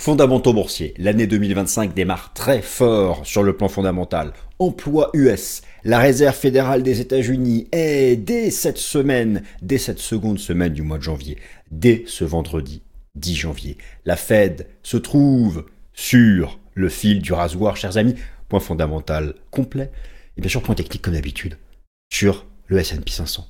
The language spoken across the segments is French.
Fondamentaux boursiers. L'année 2025 démarre très fort sur le plan fondamental. Emploi US. La réserve fédérale des États-Unis est dès cette semaine, dès cette seconde semaine du mois de janvier, dès ce vendredi 10 janvier. La Fed se trouve sur le fil du rasoir, chers amis. Point fondamental complet. Et bien sûr, point technique comme d'habitude sur le S&P 500.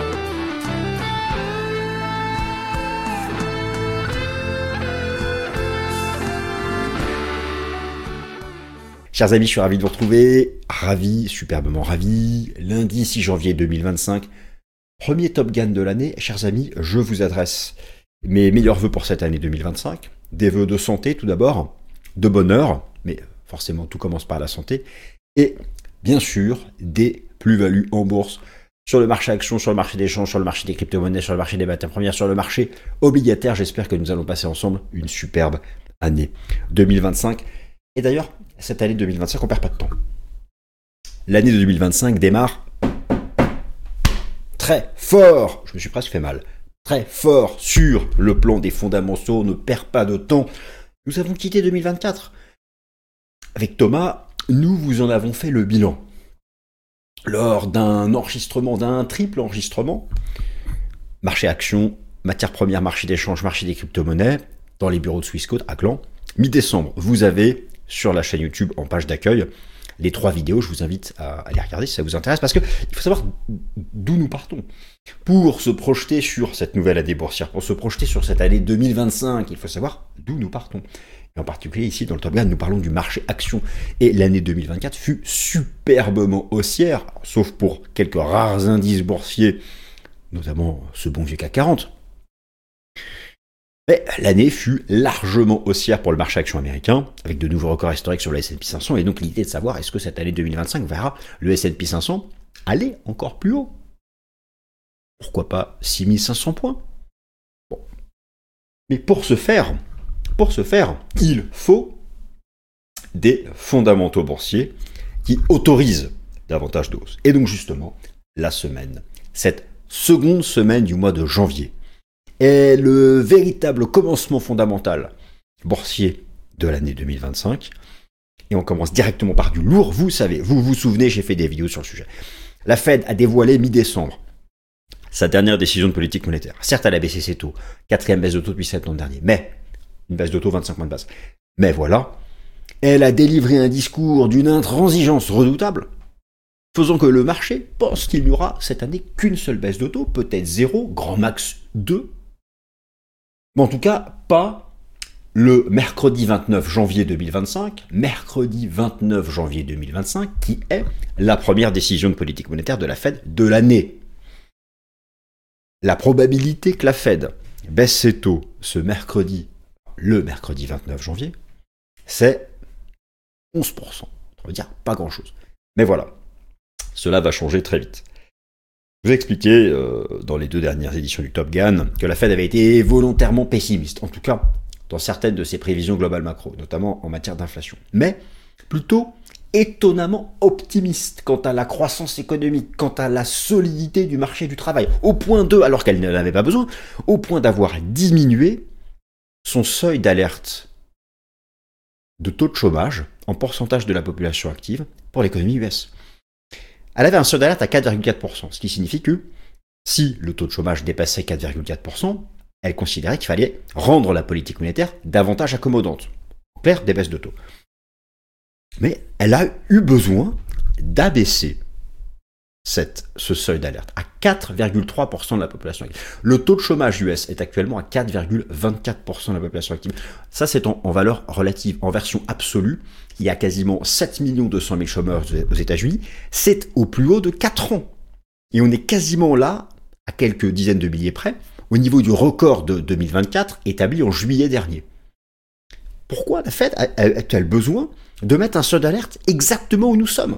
Chers amis, je suis ravi de vous retrouver. Ravi, superbement ravi. Lundi 6 janvier 2025, premier Top Gun de l'année. Chers amis, je vous adresse mes meilleurs vœux pour cette année 2025. Des vœux de santé tout d'abord, de bonheur, mais forcément tout commence par la santé. Et bien sûr, des plus-values en bourse sur le marché actions, sur le marché des changes, sur le marché des crypto-monnaies, sur le marché des matières premières, sur le marché obligataire. J'espère que nous allons passer ensemble une superbe année 2025. Et d'ailleurs, cette année 2025, on perd pas de temps. L'année 2025 démarre très fort. Je me suis presque fait mal. Très fort sur le plan des fondamentaux. On ne perd pas de temps. Nous avons quitté 2024. Avec Thomas, nous vous en avons fait le bilan. Lors d'un enregistrement, d'un triple enregistrement, marché actions, matières premières, marché d'échange, marché des crypto-monnaies, dans les bureaux de Swissquote à Gland. Mi-décembre, vous avez sur la chaîne YouTube en page d'accueil les 3 vidéos. Je vous invite à les regarder si ça vous intéresse, parce qu'il faut savoir d'où nous partons. Pour se projeter sur cette nouvelle année boursière, pour se projeter sur cette année 2025, il faut savoir d'où nous partons. Et en particulier ici dans le Top Gun, nous parlons du marché action. Et l'année 2024 fut superbement haussière, sauf pour quelques rares indices boursiers, notamment ce bon vieux CAC 40. Mais l'année fut largement haussière pour le marché action américain, avec de nouveaux records historiques sur le S&P 500, et donc l'idée de savoir est-ce que cette année 2025 verra le S&P 500 aller encore plus haut. Pourquoi pas 6500 points? Bon. Mais pour ce faire, il faut des fondamentaux boursiers qui autorisent davantage de hausse. Et donc justement, cette seconde semaine du mois de janvier, est le véritable commencement fondamental boursier de l'année 2025. Et on commence directement par du lourd. Vous savez, vous vous souvenez, j'ai fait des vidéos sur le sujet. La Fed a dévoilé mi-décembre sa dernière décision de politique monétaire. Certes, elle a baissé ses taux. 4e baisse de taux depuis septembre dernier. Mais, une baisse de taux 25 points de base. Mais voilà, elle a délivré un discours d'une intransigeance redoutable, faisant que le marché pense qu'il n'y aura cette année qu'une seule baisse de taux, peut-être 0, grand max 2. Mais en tout cas, pas le mercredi 29 janvier 2025, qui est la première décision de politique monétaire de la Fed de l'année. La probabilité que la Fed baisse ses taux le mercredi 29 janvier, c'est 11%. On veut dire pas grand-chose. Mais voilà, cela va changer très vite. Je vous ai expliqué dans les 2 dernières éditions du Top Gun que la Fed avait été volontairement pessimiste, en tout cas dans certaines de ses prévisions globales macro, notamment en matière d'inflation, mais plutôt étonnamment optimiste quant à la croissance économique, quant à la solidité du marché du travail, au point alors qu'elle n'en avait pas besoin, au point d'avoir diminué son seuil d'alerte de taux de chômage en pourcentage de la population active pour l'économie US. Elle avait un seuil d'alerte à 4,4%, ce qui signifie que si le taux de chômage dépassait 4,4%, elle considérait qu'il fallait rendre la politique monétaire davantage accommodante. En clair, des baisses de taux. Mais elle a eu besoin d'abaisser ce seuil d'alerte à 4,3% de la population active. Le taux de chômage US est actuellement à 4,24% de la population active. Ça, c'est en valeur relative. En version absolue, il y a quasiment 7 200 000 chômeurs aux États-Unis. C'est au plus haut de 4 ans. Et on est quasiment là, à quelques dizaines de milliers près, au niveau du record de 2024 établi en juillet dernier. Pourquoi la Fed a-t-elle besoin de mettre un seuil d'alerte exactement où nous sommes?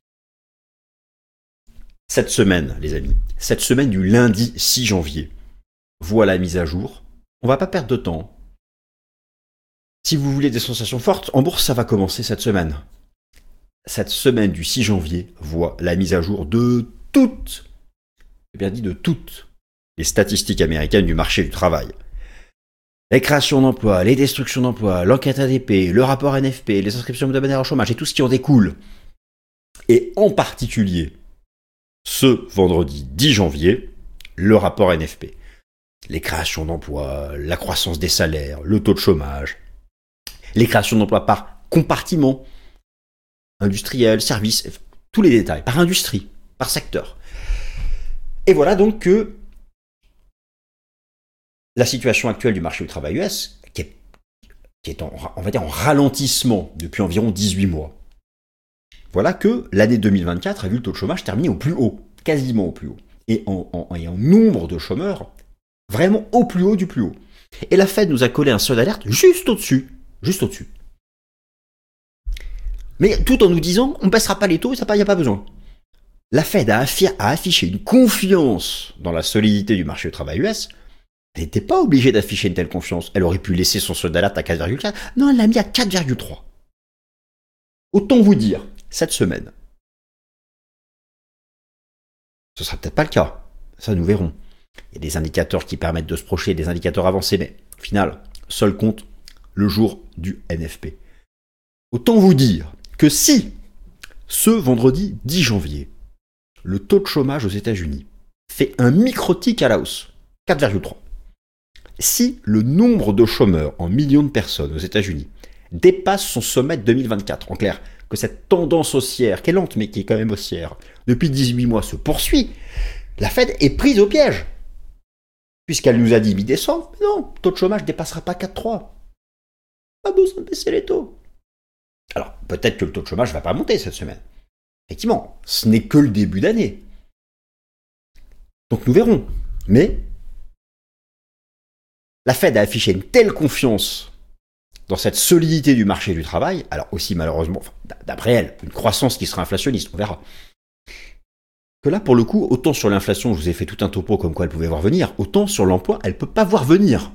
Cette semaine, les amis, cette semaine du lundi 6 janvier, voit la mise à jour. On va pas perdre de temps. Si vous voulez des sensations fortes, en bourse, ça va commencer cette semaine. Cette semaine du 6 janvier voit la mise à jour de toutes, j'ai bien dit de toutes, les statistiques américaines du marché du travail. les créations d'emplois, les destructions d'emplois, l'enquête ADP, le rapport NFP, les inscriptions hebdomadaires au chômage et tout ce qui en découle. Et en particulier, ce vendredi 10 janvier, le rapport NFP. Les créations d'emplois, la croissance des salaires, le taux de chômage, les créations d'emplois par compartiment, industriel, service, tous les détails, par industrie, par secteur. Et voilà donc que la situation actuelle du marché du travail US, qui est on va dire en ralentissement depuis environ 18 mois, voilà que l'année 2024 a vu le taux de chômage terminer au plus haut, quasiment au plus haut, et en nombre de chômeurs, vraiment au plus haut du plus haut. Et la Fed nous a collé un seuil d'alerte juste au-dessus. Mais tout en nous disant, on ne baissera pas les taux, il n'y a pas besoin. La Fed a affiché une confiance dans la solidité du marché du travail US. Elle n'était pas obligée d'afficher une telle confiance. Elle aurait pu laisser son seuil d'alerte à 4,4. Non, elle l'a mis à 4,3. Autant vous dire, cette semaine, ce sera peut-être pas le cas. Ça, nous verrons. Il y a des indicateurs qui permettent de se projeter, des indicateurs avancés, mais au final, seul compte le jour du NFP. Autant vous dire que si, ce vendredi 10 janvier, le taux de chômage aux États-Unis fait un micro-tic à la hausse, 4,3. Si le nombre de chômeurs en millions de personnes aux États-Unis dépasse son sommet de 2024, en clair, que cette tendance haussière, qui est lente mais qui est quand même haussière, depuis 18 mois se poursuit, la Fed est prise au piège. Puisqu'elle nous a dit mi-décembre, non, le taux de chômage ne dépassera pas 4,3. Pas besoin de baisser les taux. Alors, peut-être que le taux de chômage ne va pas monter cette semaine. Effectivement, ce n'est que le début d'année. Donc nous verrons. Mais la Fed a affiché une telle confiance dans cette solidité du marché du travail, alors aussi malheureusement, d'après elle, une croissance qui sera inflationniste, on verra. Que là, pour le coup, autant sur l'inflation, je vous ai fait tout un topo comme quoi elle pouvait voir venir, autant sur l'emploi, elle ne peut pas voir venir.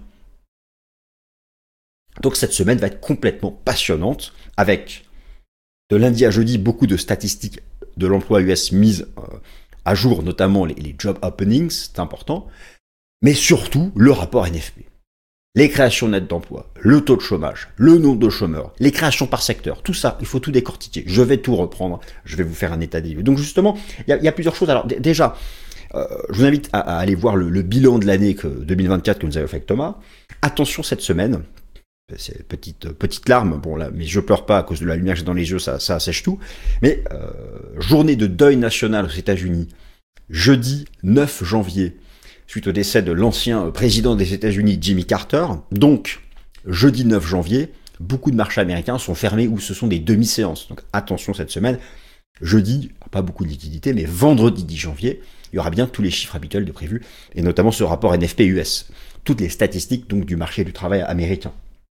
Donc cette semaine va être complètement passionnante, avec de lundi à jeudi beaucoup de statistiques de l'emploi US mises à jour, notamment les job openings, c'est important, mais surtout le rapport NFP. Les créations nettes d'emploi, le taux de chômage, le nombre de chômeurs, les créations par secteur, tout ça, il faut tout décortiquer. Je vais tout reprendre, je vais vous faire un état des lieux. Donc justement, il y a plusieurs choses. Alors déjà, je vous invite à aller voir le bilan de l'année 2024 que nous avons fait avec Thomas. Attention cette semaine, c'est petite larme, bon là, mais je pleure pas à cause de la lumière que j'ai dans les yeux, ça assèche tout. Mais journée de deuil national aux États-Unis, jeudi 9 janvier. Suite au décès de l'ancien président des États-Unis, Jimmy Carter. Donc, jeudi 9 janvier, beaucoup de marchés américains sont fermés ou ce sont des demi-séances. Donc, attention cette semaine. Jeudi, pas beaucoup de liquidités, mais vendredi 10 janvier, il y aura bien tous les chiffres habituels de prévus, et notamment ce rapport NFP-US. Toutes les statistiques donc du marché du travail américain.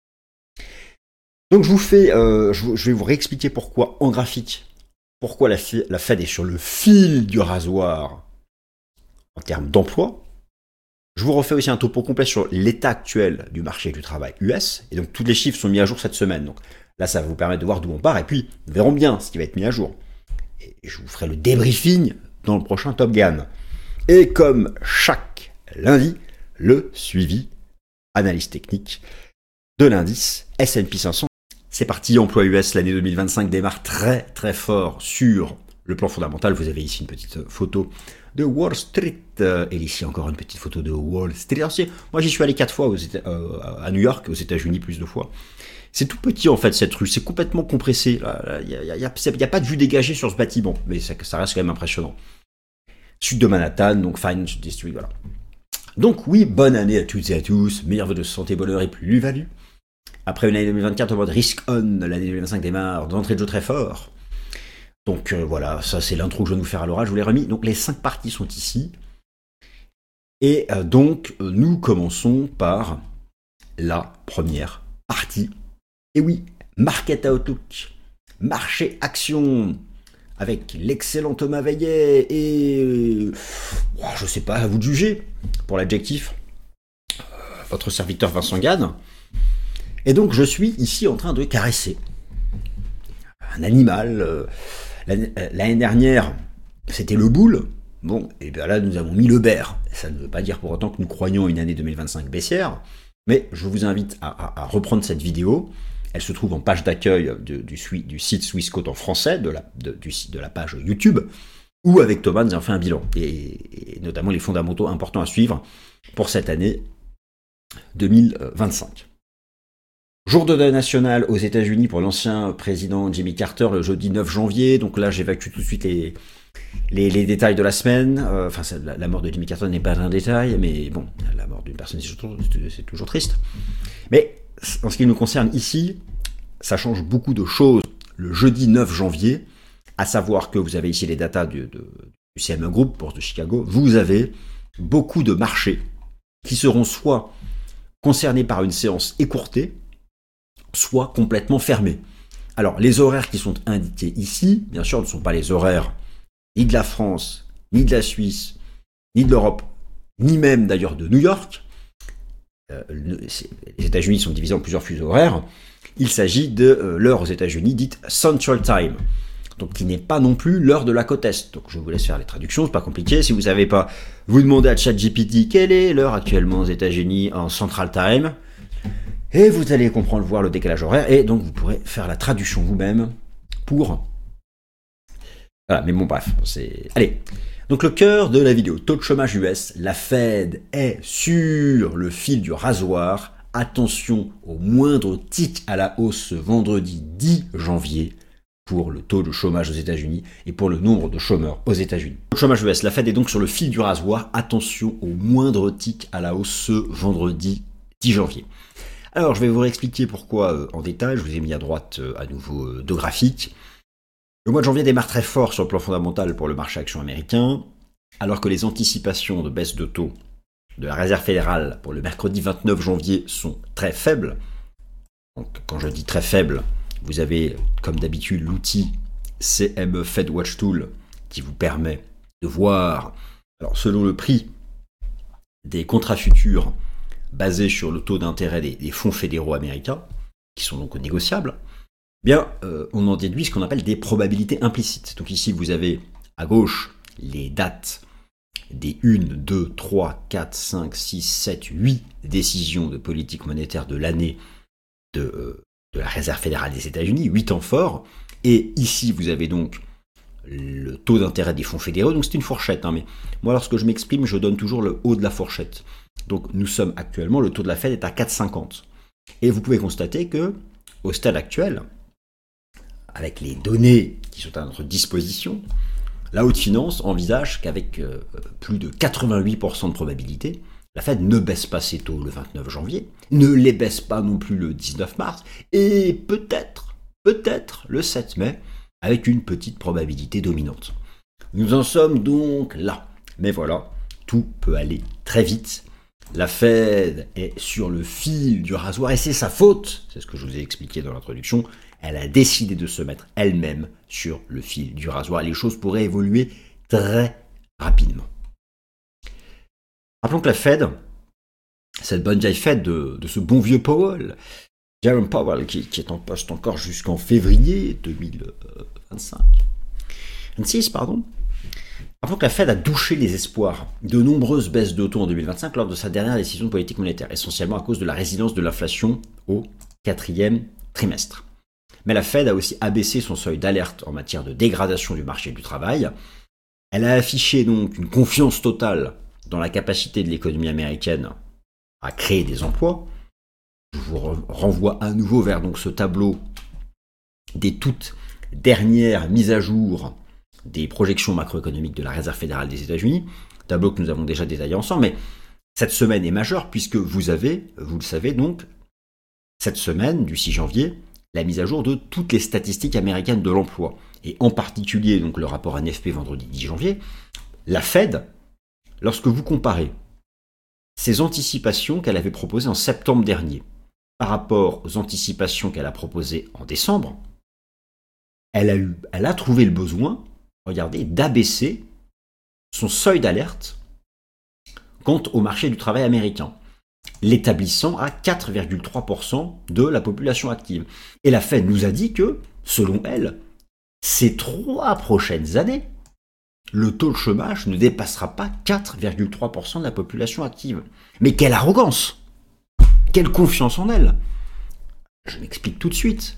Donc, je vais vous réexpliquer pourquoi, en graphique, pourquoi la Fed est sur le fil du rasoir en termes d'emploi. Je vous refais aussi un topo complet sur l'état actuel du marché du travail US, et donc tous les chiffres sont mis à jour cette semaine. Donc là, ça va vous permettre de voir d'où on part, et puis nous verrons bien ce qui va être mis à jour. Et je vous ferai le débriefing dans le prochain Top Gun. Et comme chaque lundi, le suivi analyse technique de l'indice S&P 500. C'est parti, emploi US, l'année 2025 démarre très très fort sur le plan fondamental. Vous avez ici une petite photo de Wall Street, et ici encore une petite photo de Wall Street. Alors, moi j'y suis allé 4 fois à New York, aux États-Unis plus de fois. C'est tout petit en fait cette rue, c'est complètement compressé. Il n'y a pas de vue dégagée sur ce bâtiment, mais ça reste quand même impressionnant. Sud de Manhattan, donc Finance District, voilà. Donc oui, bonne année à toutes et à tous, meilleurs vœux de santé, bonheur et plus-value. Après une année 2024 en mode risk on, l'année 2025 démarre d'entrée de jeu très fort. Donc voilà, ça c'est l'intro que je viens de vous faire à l'oral, je vous l'ai remis. Donc les 5 parties sont ici. Et donc nous commençons par la première partie. Et oui, Market Outlook, marché action, avec l'excellent Thomas Veillet et... je sais pas, à vous de juger, pour l'adjectif, votre serviteur Vincent Gann. Et donc je suis ici en train de caresser un animal... L'année dernière, c'était le boule. Bon, et bien là, nous avons mis le bear. Ça ne veut pas dire pour autant que nous croyons une année 2025 baissière. Mais je vous invite à reprendre cette vidéo. Elle se trouve en page d'accueil du site Swissquote en français, de la page YouTube, où avec Thomas, nous avons fait un bilan, et notamment les fondamentaux importants à suivre pour cette année 2025. Jour de deuil national aux États-Unis pour l'ancien président Jimmy Carter le jeudi 9 janvier. Donc là, j'évacue tout de suite les détails de la semaine. Enfin, la mort de Jimmy Carter n'est pas un détail, mais bon, la mort d'une personne, c'est toujours triste. Mais en ce qui nous concerne ici, ça change beaucoup de choses. Le jeudi 9 janvier, à savoir que vous avez ici les datas du CME Group, Bourse de Chicago, vous avez beaucoup de marchés qui seront soit concernés par une séance écourtée, soit complètement fermés. Alors, les horaires qui sont indiqués ici, bien sûr, ne sont pas les horaires ni de la France, ni de la Suisse, ni de l'Europe, ni même d'ailleurs de New York. Les États-Unis sont divisés en plusieurs fuseaux horaires. Il s'agit de l'heure aux États-Unis dite Central Time, donc qui n'est pas non plus l'heure de la côte Est. Donc je vous laisse faire les traductions, c'est pas compliqué. Si vous ne savez pas, vous demandez à ChatGPT quelle est l'heure actuellement aux États-Unis en Central Time, et vous allez comprendre, voir le décalage horaire, et donc vous pourrez faire la traduction vous-même pour... Voilà, mais bon bref, c'est... Allez, donc le cœur de la vidéo, taux de chômage US, la Fed est sur le fil du rasoir. Attention au moindre tic à la hausse ce vendredi 10 janvier pour le taux de chômage aux États-Unis et pour le nombre de chômeurs aux États-Unis. Taux de chômage US, la Fed est donc sur le fil du rasoir. Attention au moindre tic à la hausse ce vendredi 10 janvier. Alors, je vais vous réexpliquer pourquoi en détail. Je vous ai mis à droite à nouveau deux graphiques. Le mois de janvier démarre très fort sur le plan fondamental pour le marché action américain, alors que les anticipations de baisse de taux de la Réserve fédérale pour le mercredi 29 janvier sont très faibles. Donc, quand je dis très faibles, vous avez, comme d'habitude, l'outil CME Fed Watch Tool qui vous permet de voir, alors selon le prix des contrats futurs basés sur le taux d'intérêt des fonds fédéraux américains, qui sont donc négociables, bien, on en déduit ce qu'on appelle des probabilités implicites. Donc ici, vous avez à gauche les dates des 1, 2, 3, 4, 5, 6, 7, 8 décisions de politique monétaire de l'année de la Réserve fédérale des États-Unis, 8 temps forts. Et ici, vous avez donc le taux d'intérêt des fonds fédéraux. Donc c'est une fourchette, hein, mais moi, lorsque je m'exprime, je donne toujours le haut de la fourchette. Donc nous sommes actuellement, le taux de la Fed est à 4,50. Et vous pouvez constater que, au stade actuel, avec les données qui sont à notre disposition, la haute finance envisage qu'avec plus de 88% de probabilité, la Fed ne baisse pas ses taux le 29 janvier, ne les baisse pas non plus le 19 mars, et peut-être le 7 mai, avec une petite probabilité dominante. Nous en sommes donc là. Mais voilà, tout peut aller très vite. La Fed est sur le fil du rasoir, et c'est sa faute, c'est ce que je vous ai expliqué dans l'introduction. Elle a décidé de se mettre elle-même sur le fil du rasoir. Les choses pourraient évoluer très rapidement. Rappelons que la Fed, cette bonne vieille Fed de ce bon vieux Powell, Jerome Powell, qui est en poste encore jusqu'en février 2026, pardon. Rappelons que la Fed a douché les espoirs de nombreuses baisses de taux en 2025 lors de sa dernière décision de politique monétaire, essentiellement à cause de la résilience de l'inflation au 4e trimestre. Mais la Fed a aussi abaissé son seuil d'alerte en matière de dégradation du marché du travail. Elle a affiché donc une confiance totale dans la capacité de l'économie américaine à créer des emplois. Je vous renvoie à nouveau vers donc ce tableau des toutes dernières mises à jour des projections macroéconomiques de la Réserve fédérale des États-Unis, tableau que nous avons déjà détaillé ensemble, mais cette semaine est majeure puisque vous avez, vous le savez donc, cette semaine du 6 janvier, la mise à jour de toutes les statistiques américaines de l'emploi, et en particulier donc le rapport NFP vendredi 10 janvier, la Fed, lorsque vous comparez ces anticipations qu'elle avait proposées en septembre dernier par rapport aux anticipations qu'elle a proposées en décembre, elle a trouvé le besoin, regardez, d'abaisser son seuil d'alerte quant au marché du travail américain, l'établissant à 4,3% de la population active. Et la Fed nous a dit que, selon elle, ces 3 prochaines années, le taux de chômage ne dépassera pas 4,3% de la population active. Mais quelle arrogance! Quelle confiance en elle? Je m'explique tout de suite.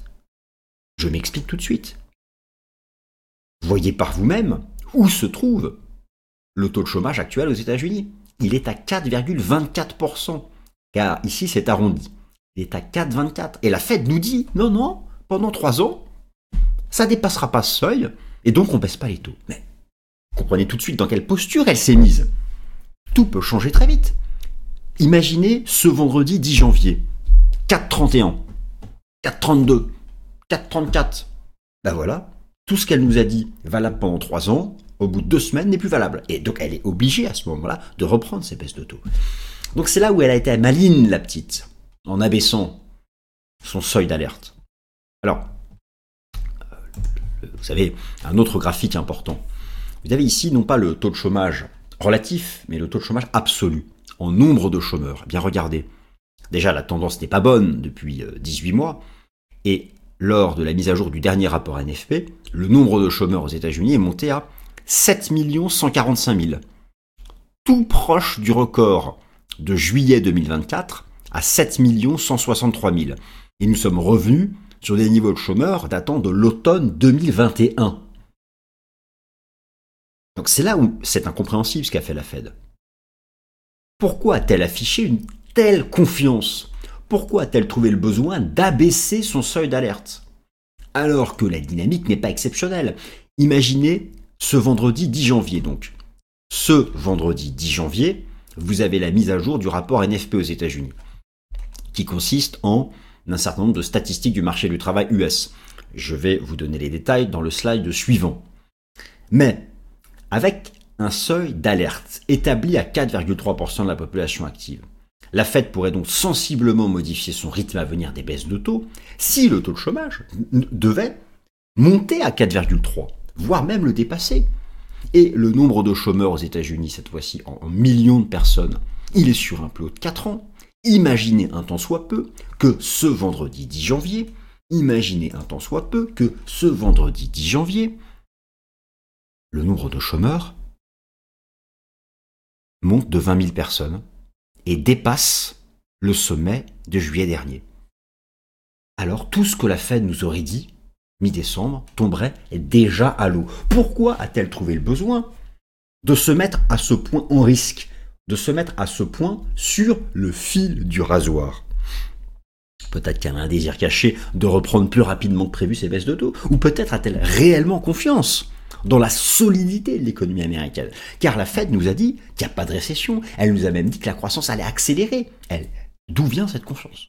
Voyez par vous-même où se trouve le taux de chômage actuel aux États-Unis. Il est à 4,24%. Car ici, c'est arrondi. Il est à 4,24. Et la Fed nous dit, non, pendant 3 ans, ça ne dépassera pas ce seuil, et donc on ne baisse pas les taux. Mais comprenez tout de suite dans quelle posture elle s'est mise. Tout peut changer très vite. Imaginez ce vendredi 10 janvier. 4,31, 4,32, 4,34. Ben voilà, tout ce qu'elle nous a dit valable pendant 3 ans, au bout de 2 semaines n'est plus valable. Et donc elle est obligée à ce moment-là de reprendre ses baisses de taux. Donc c'est là où elle a été maligne, la petite, en abaissant son seuil d'alerte. Alors, vous savez, un autre graphique important. Vous avez ici non pas le taux de chômage relatif, mais le taux de chômage absolu, en nombre de chômeurs. Eh bien regardez, déjà la tendance n'est pas bonne depuis 18 mois, et lors de la mise à jour du dernier rapport NFP, le nombre de chômeurs aux États-Unis est monté à 7 145 000, tout proche du record de juillet 2024 à 7 163 000. Et nous sommes revenus sur des niveaux de chômeurs datant de l'automne 2021. Donc c'est là où c'est incompréhensible ce qu'a fait la Fed. Pourquoi a-t-elle affiché une telle confiance? Pourquoi a-t-elle trouvé le besoin d'abaisser son seuil d'alerte? Alors que la dynamique n'est pas exceptionnelle. Imaginez ce vendredi 10 janvier donc. Ce vendredi 10 janvier, vous avez la mise à jour du rapport NFP aux États-Unis, qui consiste en un certain nombre de statistiques du marché du travail US. Je vais vous donner les détails dans le slide suivant. Mais avec un seuil d'alerte établi à 4,3% de la population active, la Fed pourrait donc sensiblement modifier son rythme à venir des baisses de taux si le taux de chômage devait monter à 4,3, voire même le dépasser. Et le nombre de chômeurs aux États-Unis, cette fois-ci en millions de personnes, il est sur un plus haut de 4 ans. Imaginez un tant soit peu que ce vendredi 10 janvier, le nombre de chômeurs monte de 20 000 personnes et dépasse le sommet de juillet dernier. Alors tout ce que la Fed nous aurait dit, mi-décembre, tomberait déjà à l'eau. Pourquoi a-t-elle trouvé le besoin de se mettre à ce point en risque, de se mettre à ce point sur le fil du rasoir? Peut-être qu'elle a un désir caché de reprendre plus rapidement que prévu ses baisses de taux, ou peut-être a-t-elle réellement confiance dans la solidité de l'économie américaine. Car la Fed nous a dit qu'il n'y a pas de récession, elle nous a même dit que la croissance allait accélérer. D'où vient cette confiance?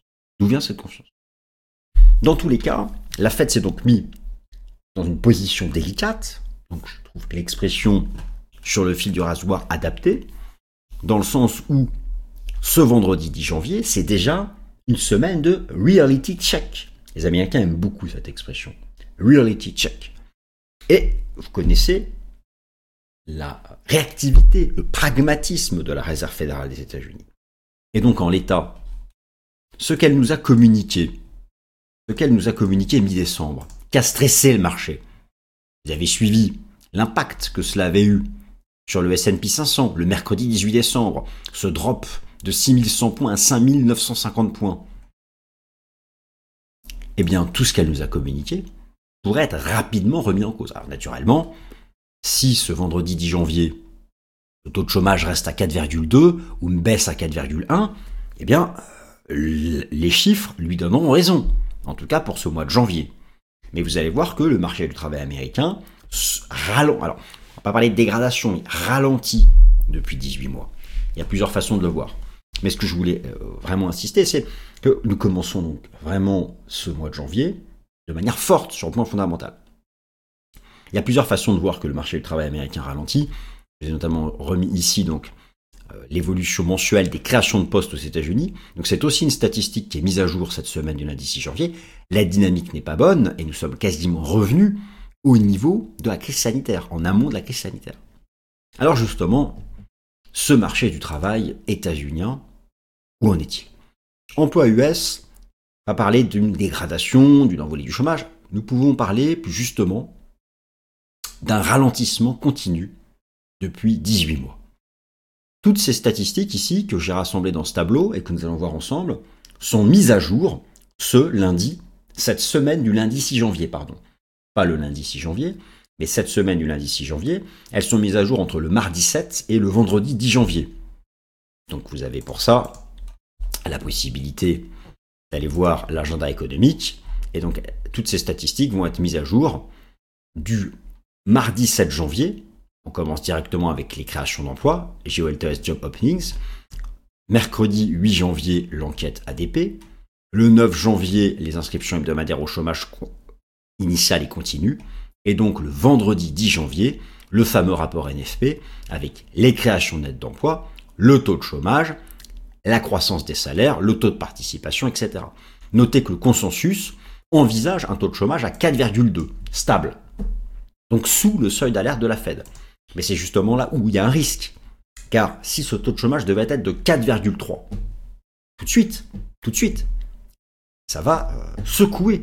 Dans tous les cas, la Fed s'est donc mise dans une position délicate, donc je trouve que l'expression sur le fil du rasoir adaptée, dans le sens où ce vendredi 10 janvier, c'est déjà une semaine de reality check. Les Américains aiment beaucoup cette expression, reality check. Et vous connaissez la réactivité, le pragmatisme de la Réserve fédérale des États-Unis. Et donc en l'état, ce qu'elle nous a communiqué mi-décembre, qui a stressé le marché. Vous avez suivi l'impact que cela avait eu sur le S&P 500 le mercredi 18 décembre, ce drop de 6100 points à 5950 points. Eh bien, tout ce qu'elle nous a communiqué pourrait être rapidement remis en cause. Alors naturellement, si ce vendredi 10 janvier, le taux de chômage reste à 4,2 ou une baisse à 4,1, eh bien, les chiffres lui donneront raison, en tout cas pour ce mois de janvier. Mais vous allez voir que le marché du travail américain ralentit. Alors, on va pas parler de dégradation, mais ralentit depuis 18 mois. Il y a plusieurs façons de le voir. Mais ce que je voulais vraiment insister, c'est que nous commençons donc vraiment ce mois de janvier de manière forte sur le plan fondamental. Il y a plusieurs façons de voir que le marché du travail américain ralentit. J'ai notamment remis ici donc l'évolution mensuelle des créations de postes aux États-Unis. Donc c'est aussi une statistique qui est mise à jour cette semaine du lundi 6 janvier. La dynamique n'est pas bonne et nous sommes quasiment revenus au niveau de la crise sanitaire, en amont de la crise sanitaire. Alors justement, ce marché du travail états-unien, où en est-il? Emploi US va parler d'une dégradation, d'une envolée du chômage. Nous pouvons parler plus justement d'un ralentissement continu depuis 18 mois. Toutes ces statistiques ici, que j'ai rassemblées dans ce tableau et que nous allons voir ensemble, sont mises à jour cette semaine du lundi 6 janvier, pardon. Pas le lundi 6 janvier, mais cette semaine du lundi 6 janvier, elles sont mises à jour entre le mardi 7 et le vendredi 10 janvier. Donc vous avez pour ça la possibilité d'aller voir l'agenda économique, et donc toutes ces statistiques vont être mises à jour du mardi 7 janvier, on commence directement avec les créations d'emplois, GeoLTS Job Openings, mercredi 8 janvier, l'enquête ADP, le 9 janvier, les inscriptions hebdomadaires au chômage initial et continu, et donc le vendredi 10 janvier, le fameux rapport NFP avec les créations nettes d'emplois, le taux de chômage, la croissance des salaires, le taux de participation, etc. Notez que le consensus envisage un taux de chômage à 4,2, stable, donc sous le seuil d'alerte de la Fed. Mais c'est justement là où il y a un risque, car si ce taux de chômage devait être de 4,3, tout de suite, ça va secouer.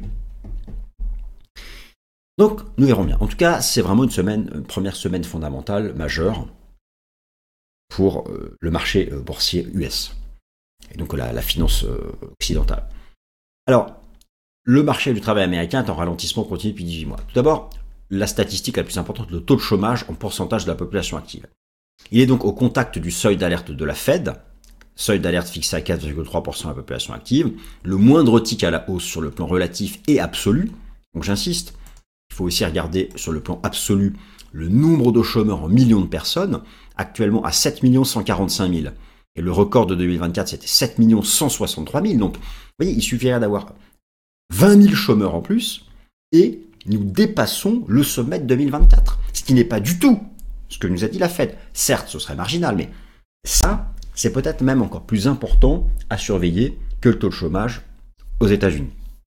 Donc, nous verrons bien. En tout cas, c'est vraiment une première semaine fondamentale, majeure, pour le marché boursier US, et donc la finance occidentale. Alors, le marché du travail américain est en ralentissement continu depuis 18 mois. Tout d'abord, la statistique la plus importante, le taux de chômage en pourcentage de la population active. Il est donc au contact du seuil d'alerte de la Fed, seuil d'alerte fixé à 4,3% de la population active, le moindre tic à la hausse sur le plan relatif et absolu. Donc j'insiste, il faut aussi regarder sur le plan absolu le nombre de chômeurs en millions de personnes, actuellement à 7 145 000. Et le record de 2024, c'était 7 163 000. Donc, vous voyez, il suffirait d'avoir 20 000 chômeurs en plus, et nous dépassons le sommet de 2024. Ce qui n'est pas du tout ce que nous a dit la Fed. Certes, ce serait marginal, mais ça, c'est peut-être même encore plus important à surveiller que le taux de chômage aux États-Unis.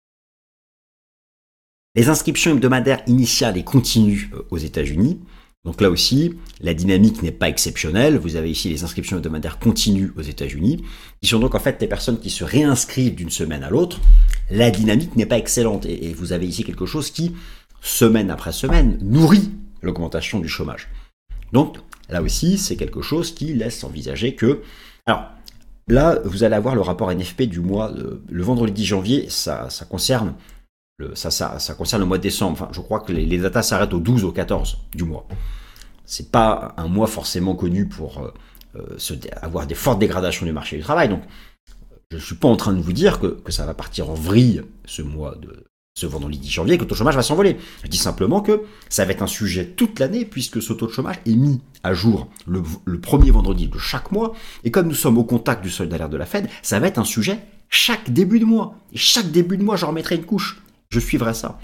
Les inscriptions hebdomadaires initiales et continues aux États-Unis. Donc là aussi, la dynamique n'est pas exceptionnelle. Vous avez ici les inscriptions hebdomadaires continues aux États-Unis, qui sont donc en fait des personnes qui se réinscrivent d'une semaine à l'autre. La dynamique n'est pas excellente et vous avez ici quelque chose qui, semaine après semaine, nourrit l'augmentation du chômage. Donc là aussi, c'est quelque chose qui laisse envisager que... Alors là, vous allez avoir le rapport NFP du mois, le vendredi 10 janvier, ça concerne... Ça concerne le mois de décembre. Enfin, je crois que les datas s'arrêtent au 12 au 14 du mois. C'est pas un mois forcément connu pour avoir des fortes dégradations du marché du travail. Donc, je suis pas en train de vous dire que ça va partir en vrille ce vendredi 10 janvier, que le taux de chômage va s'envoler. Je dis simplement que ça va être un sujet toute l'année, puisque ce taux de chômage est mis à jour le premier vendredi de chaque mois. Et comme nous sommes au contact du seuil d'alerte de la Fed, ça va être un sujet chaque début de mois. Et chaque début de mois, j'en remettrai une couche. Je suivrai ça.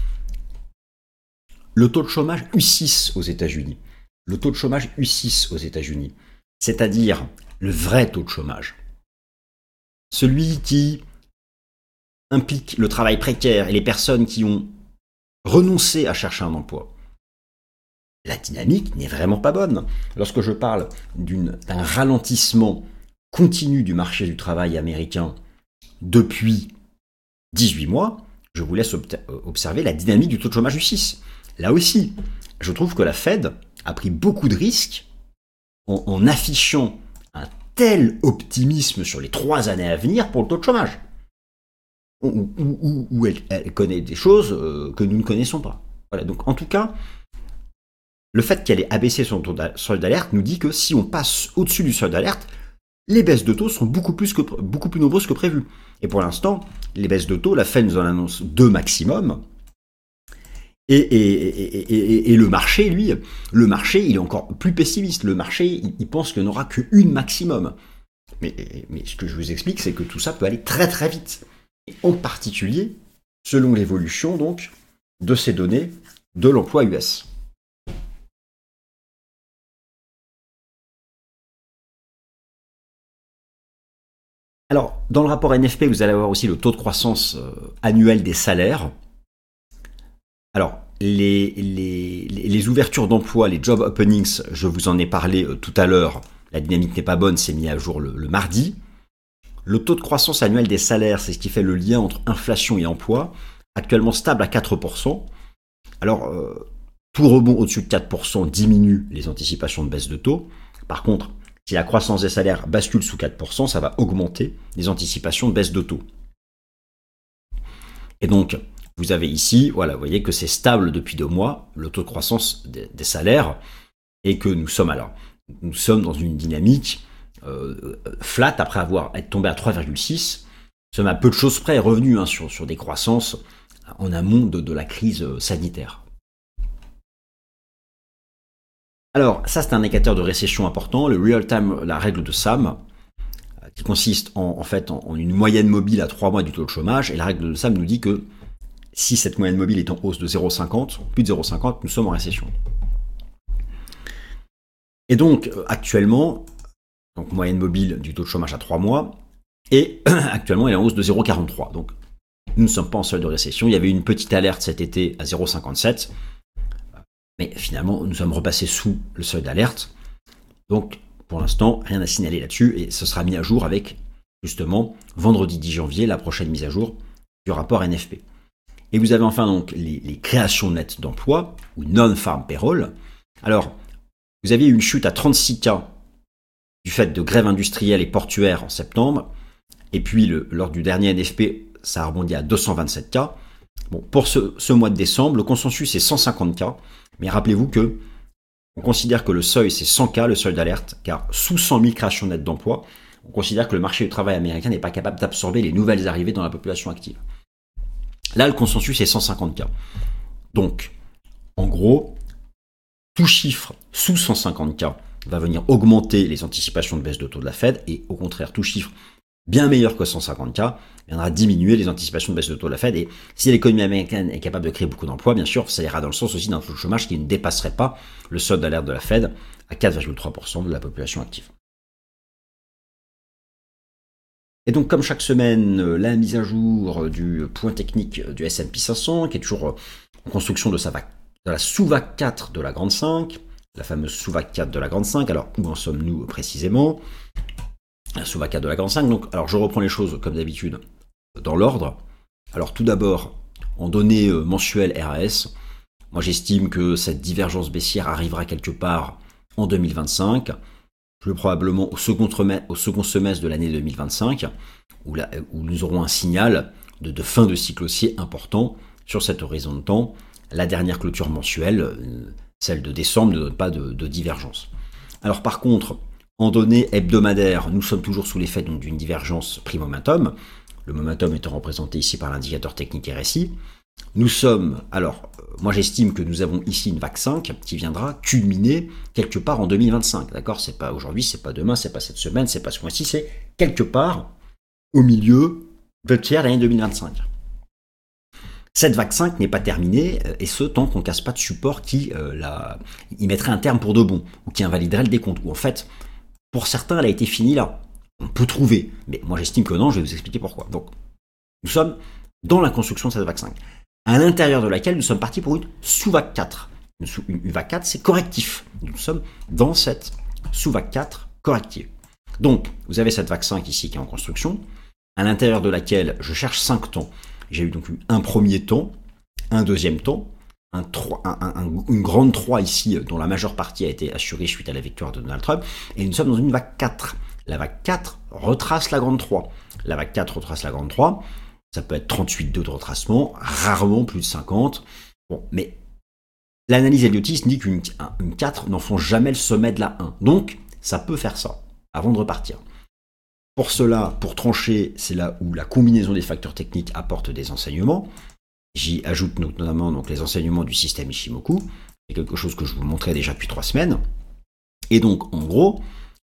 Le taux de chômage U6 aux États-Unis. Le taux de chômage U6 aux États-Unis, c'est-à-dire le vrai taux de chômage. Celui qui implique le travail précaire et les personnes qui ont renoncé à chercher un emploi. La dynamique n'est vraiment pas bonne. Lorsque je parle d'un ralentissement continu du marché du travail américain depuis 18 mois, je vous laisse observer la dynamique du taux de chômage U6. Là aussi, je trouve que la Fed a pris beaucoup de risques en affichant un tel optimisme sur les 3 années à venir pour le taux de chômage. Où elle connaît des choses que nous ne connaissons pas. Voilà, donc en tout cas, le fait qu'elle ait abaissé son seuil d'alerte nous dit que si on passe au-dessus du seuil d'alerte, les baisses de taux sont beaucoup plus nombreuses que prévu. Et pour l'instant, les baisses de taux, la Fed nous en annonce 2 maximum. Et le marché, lui, il est encore plus pessimiste. Le marché, il pense qu'il n'y en aura qu'une maximum. Mais ce que je vous explique, c'est que tout ça peut aller très très vite. Et en particulier, selon l'évolution donc de ces données de l'emploi US. Alors, dans le rapport NFP, vous allez avoir aussi le taux de croissance annuel des salaires. Alors, les ouvertures d'emploi, les job openings, je vous en ai parlé tout à l'heure, la dynamique n'est pas bonne, c'est mis à jour le mardi. Le taux de croissance annuel des salaires, c'est ce qui fait le lien entre inflation et emploi, actuellement stable à 4%. Alors, tout rebond au-dessus de 4% diminue les anticipations de baisse de taux. Par contre, si la croissance des salaires bascule sous 4%, ça va augmenter les anticipations de baisse de taux. Et donc, vous avez ici, voilà, vous voyez que c'est stable depuis 2 mois, le taux de croissance des salaires, et que nous sommes dans une dynamique flat après être tombé à 3,6. Nous sommes à peu de choses près revenus sur des croissances en amont de la crise sanitaire. Alors, ça c'est un indicateur de récession important, le real time, la règle de Sam, qui consiste en une moyenne mobile à 3 mois du taux de chômage, et la règle de Sam nous dit que si cette moyenne mobile est en hausse de 0,50, plus de 0,50, nous sommes en récession. Et donc, actuellement, donc moyenne mobile du taux de chômage à 3 mois, et actuellement, elle est en hausse de 0,43. Donc, nous ne sommes pas en seuil de récession. Il y avait une petite alerte cet été à 0,57. Mais finalement, nous sommes repassés sous le seuil d'alerte. Donc, pour l'instant, rien à signaler là-dessus. Et ce sera mis à jour avec, justement, vendredi 10 janvier, la prochaine mise à jour du rapport NFP. Et vous avez enfin donc les créations nettes d'emplois, ou non-farm payroll. Alors, vous aviez une chute à 36 cas du fait de grèves industrielles et portuaires en septembre. Et puis, lors du dernier NFP, ça a rebondi à 227 cas. Bon, pour ce mois de décembre, le consensus est 150 cas. Mais rappelez-vous que on considère que le seuil, c'est 100 cas, le seuil d'alerte, car sous 100 000 créations nettes d'emplois, on considère que le marché du travail américain n'est pas capable d'absorber les nouvelles arrivées dans la population active. Là, le consensus est 150 cas. Donc, en gros, tout chiffre sous 150 cas va venir augmenter les anticipations de baisse de taux de la Fed, et au contraire, tout chiffre bien meilleur que 150 cas viendra diminuer les anticipations de baisse de taux de la Fed. Et si l'économie américaine est capable de créer beaucoup d'emplois, bien sûr, ça ira dans le sens aussi d'un taux de chômage qui ne dépasserait pas le seuil d'alerte de la Fed à 4,3% de la population active. Et donc, comme chaque semaine, la mise à jour du point technique du S&P 500, qui est toujours en construction de la sous-vague 4 de la grande 5, la fameuse sous-vague 4 de la grande 5. Alors, où en sommes-nous précisément ? La sous-vague 4 de la grande 5. Donc, alors, je reprends les choses comme d'habitude dans l'ordre. Alors, tout d'abord, en données mensuelles RAS, moi j'estime que cette divergence baissière arrivera quelque part en 2025, plus probablement au second semestre de l'année 2025, où nous aurons un signal de fin de cycle haussier important sur cet horizon de temps. La dernière clôture mensuelle, celle de décembre, ne donne pas de divergence. Alors par contre, en données hebdomadaires, nous sommes toujours sous l'effet d'une divergence prix-momentum, le momentum étant représenté ici par l'indicateur technique RSI. Nous sommes, alors, moi j'estime que nous avons ici une vague 5 qui viendra culminer quelque part en 2025, d'accord ? C'est pas aujourd'hui, c'est pas demain, c'est pas cette semaine, c'est pas ce mois-ci, c'est quelque part au milieu de tiers de l'année 2025. Cette vague 5 n'est pas terminée, et ce, tant qu'on ne casse pas de support qui y mettrait un terme pour de bon, ou qui invaliderait le décompte, ou en fait, pour certains, elle a été finie là. On peut trouver, mais moi j'estime que non, je vais vous expliquer pourquoi. Donc, nous sommes dans la construction de cette vague 5, à l'intérieur de laquelle nous sommes partis pour une sous-vague 4. Une vague 4, c'est correctif. Nous sommes dans cette sous-vague 4 corrective. Donc, vous avez cette vague 5 ici qui est en construction, à l'intérieur de laquelle je cherche 5 temps. J'ai eu donc un premier temps, un deuxième temps, une grande 3 ici, dont la majeure partie a été assurée suite à la victoire de Donald Trump, et nous sommes dans une vague 4. La vague 4 retrace la grande 3. La vague 4 retrace la grande 3, ça peut être 38,2 de retracement, rarement plus de 50. Bon, mais l'analyse Elliottiste dit qu'une 4 n'enfonce jamais le sommet de la 1. Donc, ça peut faire ça, avant de repartir. Pour cela, pour trancher, c'est là où la combinaison des facteurs techniques apporte des enseignements. J'y ajoute notamment donc, les enseignements du système Ishimoku. C'est quelque chose que je vous montrais déjà depuis 3 semaines. Et donc, en gros,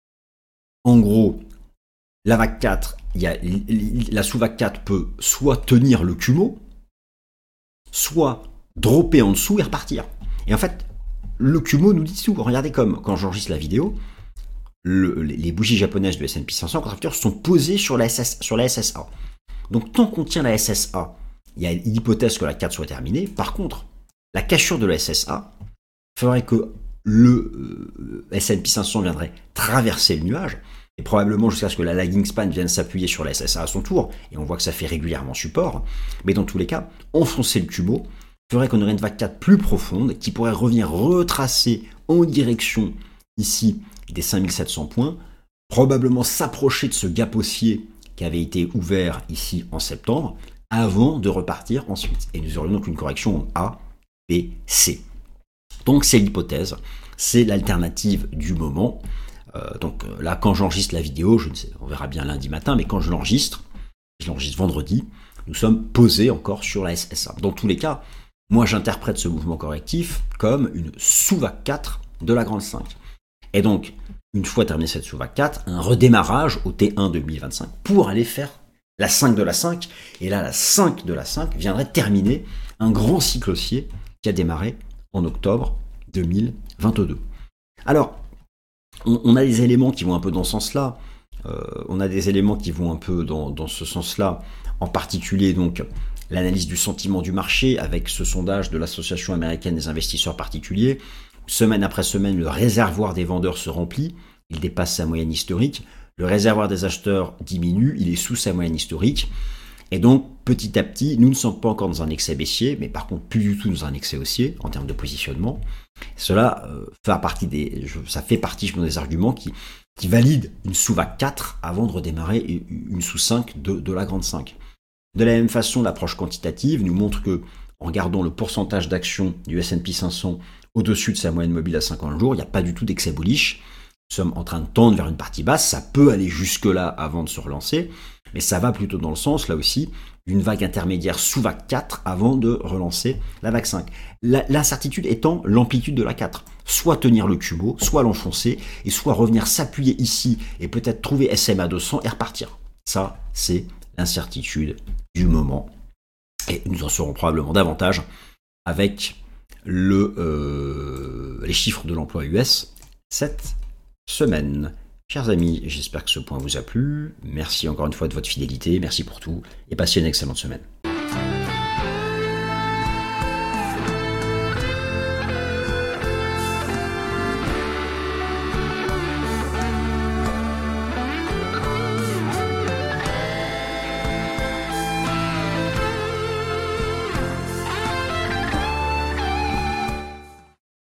la vague 4, la sous-vague 4 peut soit tenir le Kumo, soit dropper en dessous et repartir. Et en fait, le Kumo nous dit tout. Regardez comme, quand j'enregistre la vidéo, les bougies japonaises du S&P 500 contracteurs sont posées sur la SSA. Donc tant qu'on tient la SSA, il y a l'hypothèse que la 4 soit terminée. Par contre, la cassure de la SSA ferait que le S&P 500 viendrait traverser le nuage, et probablement jusqu'à ce que la lagging span vienne s'appuyer sur la SSA à son tour, et on voit que ça fait régulièrement support. Mais dans tous les cas, enfoncer le Kumo ferait qu'on aurait une vague 4 plus profonde, qui pourrait revenir retracer en direction, ici, des 5700 points, probablement s'approcher de ce gap haussier qui avait été ouvert ici en septembre, avant de repartir ensuite. Et nous aurions donc une correction en A, B, C. Donc c'est l'hypothèse, c'est l'alternative du moment. Donc là, quand j'enregistre la vidéo, je ne sais, on verra bien lundi matin, mais quand je l'enregistre vendredi, nous sommes posés encore sur la SSA. Dans tous les cas, moi j'interprète ce mouvement correctif comme une sous-vague 4 de la grande 5. Et donc, une fois terminé cette sous-vague 4, un redémarrage au T1 2025 pour aller faire la 5 de la 5. Et là, la 5 de la 5 viendrait terminer un grand cycle haussier qui a démarré en octobre 2022. Alors, on a des éléments qui vont un peu dans ce sens-là. On a des éléments qui vont un peu dans ce sens-là, en particulier donc l'analyse du sentiment du marché avec ce sondage de l'Association américaine des investisseurs particuliers. Semaine après semaine, le réservoir des vendeurs se remplit, il dépasse sa moyenne historique. Le réservoir des acheteurs diminue, il est sous sa moyenne historique. Et donc, petit à petit, nous ne sommes pas encore dans un excès baissier, mais par contre plus du tout dans un excès haussier en termes de positionnement. Cela ça fait partie des arguments qui valident une sous-vague 4 avant de redémarrer une sous-5 de la grande 5. De la même façon, l'approche quantitative nous montre que, en regardant le pourcentage d'actions du S&P 500 au-dessus de sa moyenne mobile à 50 jours, il n'y a pas du tout d'excès bullish. Nous sommes en train de tendre vers une partie basse, ça peut aller jusque-là avant de se relancer, mais ça va plutôt dans le sens, là aussi, d'une vague intermédiaire sous vague 4 avant de relancer la vague 5. L'incertitude étant l'amplitude de la 4. Soit tenir le cumul, soit l'enfoncer, et soit revenir s'appuyer ici et peut-être trouver SMA 200 et repartir. Ça, c'est l'incertitude du moment. Et nous en saurons probablement davantage avec les chiffres de l'emploi US cette semaine. Chers amis, j'espère que ce point vous a plu. Merci encore une fois de votre fidélité, merci pour tout, et passez une excellente semaine.